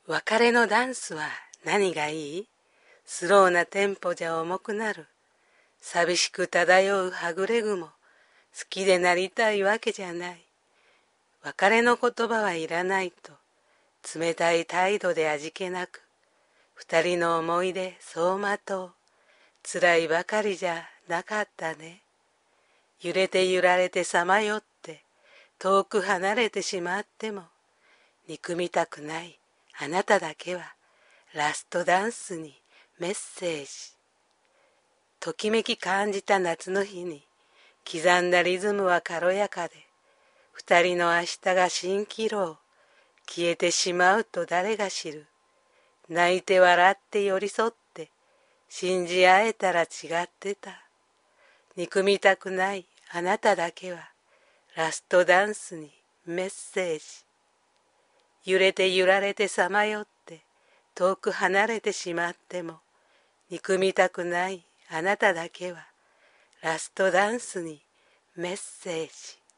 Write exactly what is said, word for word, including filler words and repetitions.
別れのダンスは何がいい？スローなテンポじゃ重くなる。寂しく漂うはぐれ雲。好きでなりたいわけじゃない。別れの言葉はいらないと、冷たい態度で味気なく、二人の思い出走馬灯。辛いばかりじゃなかったね。揺れて揺られてさまよって、遠く離れてしまっても、憎みたくないあなただけは、ラストダンスにメッセージ。ときめき感じた夏の日に、刻んだリズムは軽やかで、二人の明日が蜃気楼、消えてしまうと誰が知る。泣いて笑って寄り添って、信じ合えたら違ってた。憎みたくないあなただけは、ラストダンスにメッセージ。揺れて揺られてさまよって、遠く離れてしまっても、憎みたくないあなただけは、ラストダンスにメッセージ。